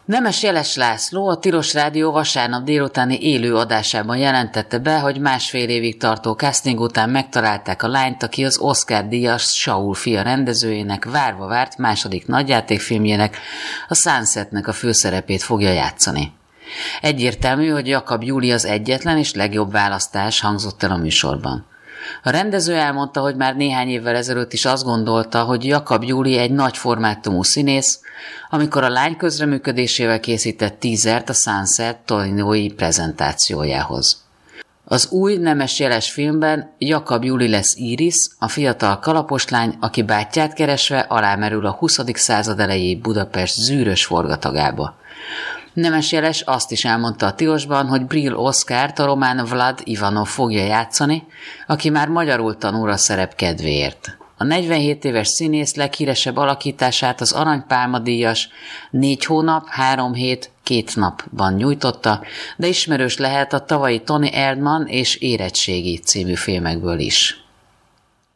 Nemes Jeles László a Tilos Rádió vasárnap délutáni élő adásában jelentette be, hogy 1,5 évig tartó casting után megtalálták a lányt, aki az Oscar-díjas Saul fia rendezőjének várva várt második nagyjátékfilmjének, a Sunsetnek a főszerepét fogja játszani. Egyértelmű, hogy Jakab Júli az egyetlen és legjobb választás, hangzott el a műsorban. A rendező elmondta, hogy már néhány évvel ezelőtt is azt gondolta, hogy Jakab Júli egy nagy formátumú színész, amikor a lány közreműködésével készített teasert a Sunset torinói prezentációjához. Az új Nemes Jeles filmben Jakab Júli lesz Iris, a fiatal kalaposlány, aki bátyját keresve alámerül a 20. század elejé Budapest zűrös forgatagába. Nemes Jeles azt is elmondta a Tilosban, hogy Brill Oszkárt a román Vlad Ivanov fogja játszani, aki már magyarul tanul a szerep kedvéért. A 47 éves színész leghíresebb alakítását az Aranypálma-díjas 4 hónap, 3 hét, 2 napban nyújtotta, de ismerős lehet a tavalyi Tony Erdmann és Érettségi című filmekből is.